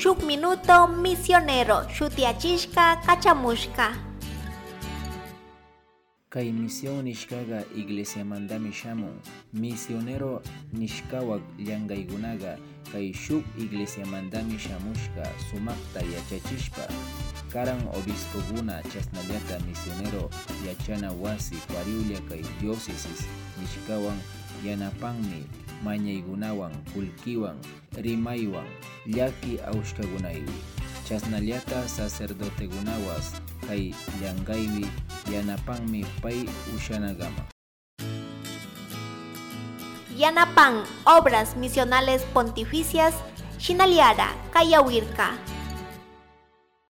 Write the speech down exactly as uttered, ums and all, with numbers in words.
shuk minuto misionero shutiachishka kachamushka. Kay misión nishkaga iglesia mandami shamun, misionero nishkawak llankaykunaga kay shuk iglesia mandami shamushka sumakta yachachishpa, karan obispokuna chasnallata misionero yachana wasi pariulla kay diócesis nishkawan yanapanmi mañaykunawan kullkiwan rimaywan llaki awshkakunaywi, chasnallata sacerdotegunawas kay llankaywi yanapanmi pay ushanagama. Yanapan obras misionales pontificias Shinaliara Kayawirka.